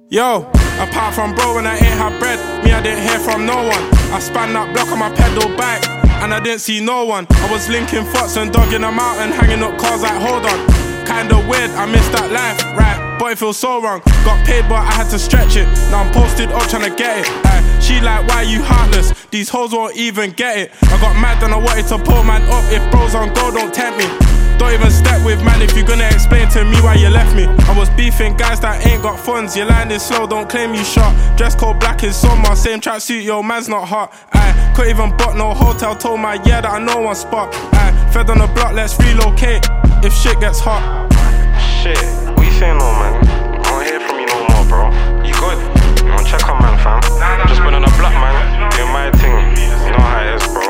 Yo, apart from bro when I ain't had bread, me I didn't hear from no one. I span that block on my pedal bike, and I didn't see no one. I was linking fucks and dogging them out and hanging up cars like hold on. Kinda weird, I missed that life, right, but it feels so wrong. Got paid but I had to stretch it, now I'm posted up trying to get it. She like, why you heartless? These hoes won't even get it. I got mad and I wanted to pull man up. If bros on go, don't tempt me. Don't even step with man if you're gonna explain to me why you left me. I was beefing guys that ain't got funds. Your line is slow, don't claim you shot. Dress code black is summer, same tracksuit, yo man's not hot. Couldn't even book no hotel, told my yeah that I know one spot. Fed on the block, let's relocate if shit gets hot. Shit, what you saying though, man? I don't hear from you no more, bro. You good? You wanna check on man, fam? Just been on the block, man. Doing my thing. You know how it is, bro.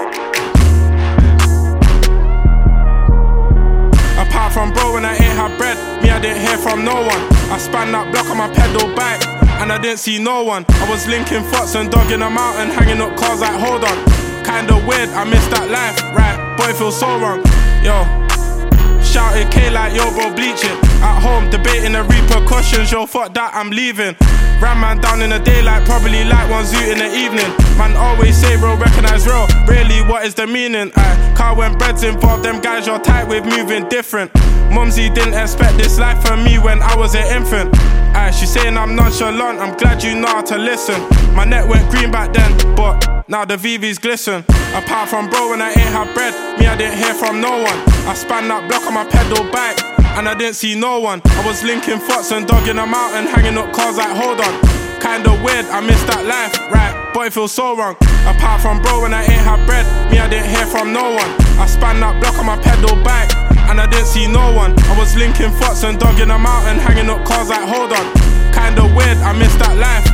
Apart from bro when I ain't had bread, me I didn't hear from no one. I span that block on my pedal bike, and I didn't see no one. I was linking fucks and dogging them out and hanging up cars like hold on. Kinda weird, I missed that life, right, but it feels so wrong. Yo, shouted K like yo bro bleach it. At home debating the repercussions, yo fuck that I'm leaving. Ran man down in the daylight, probably like one zoo in the evening. Man always say real, recognize real, really what is the meaning? Car when bread's involved, them guys you're tight with moving different. Mumsy didn't expect this life from me when I was an infant. She saying I'm nonchalant, I'm glad you know how to listen. My neck went green back then, but now the VVs glisten. Apart from bro when I ain't had bread, me I didn't hear from no one. I span that block on my pedal bike, and I didn't see no one. I was linking fucks and dogging them out and hanging up cars like hold on. Kinda weird, I missed that life, right, but it feels so wrong. Apart from bro when I ain't had bread, me I didn't hear from no one. I span that block on my pedal bike, and I didn't see no one. I was linking fucks and dogging them out and hanging up cars like hold on. Kinda weird, I missed that life,